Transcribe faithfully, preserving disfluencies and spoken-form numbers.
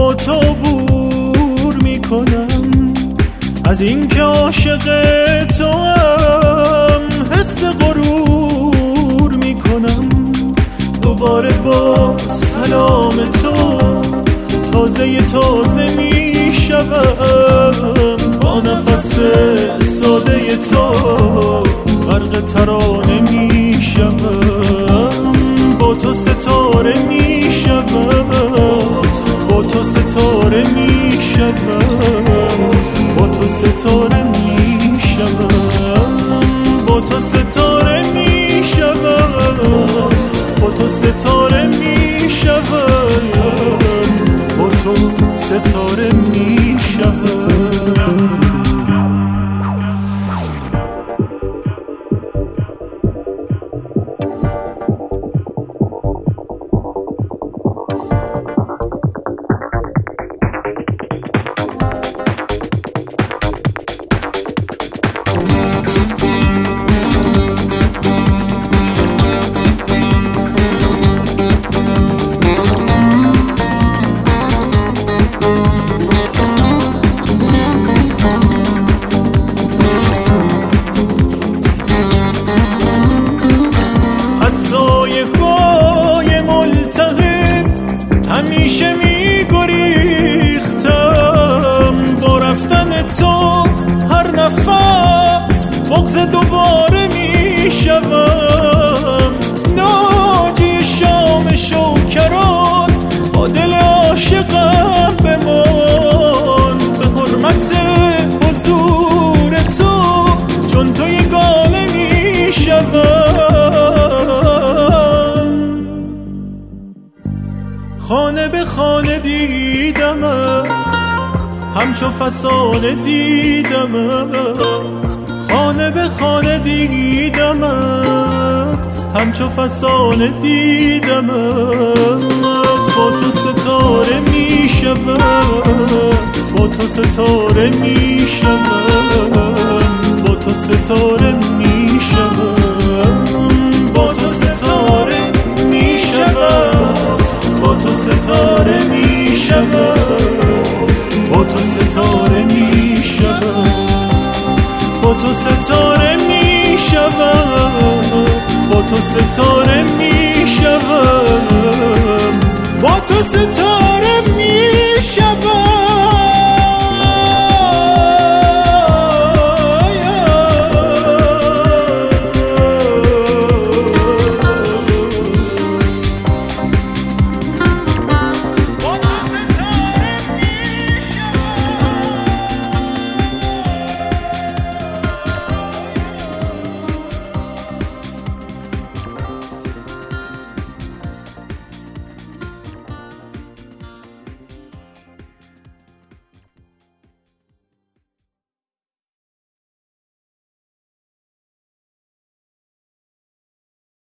با تو عبور میکنم، از این که عاشق تو هم حس غرور میکنم. دوباره با سلام تو تازه تازه میشوم، با نفس ساده تو غرق ترانه میشوم. با تو ستاره میشوم، با تو ستاره میشوم، با تو ستاره میشوم، با تو ستاره میشوم، با تو ستاره میشوم، با تو ستاره میشوم. از سایه های ملتهب همیشه میگریختم، با رفتن تو هر نفس بغض دوباره میشوم. ناجی شام شوکران با دل عاشقم بمان، به حرمت حضور تو چون تو یگانه میشوم. خانه به خانه دیدمت، همچو فسانه دیدمت. خانه به خانه دیدمت، همچو فسانه دیدمت. با تو ستاره میشوم، با تو ستاره میشوم، با تو ستاره میشوم، با تو ستاره میشوم، با تو ستاره میشوم، با تو ستاره میشوم، با تو ستاره میشوم، با تو ستاره میشوم، با تو ستاره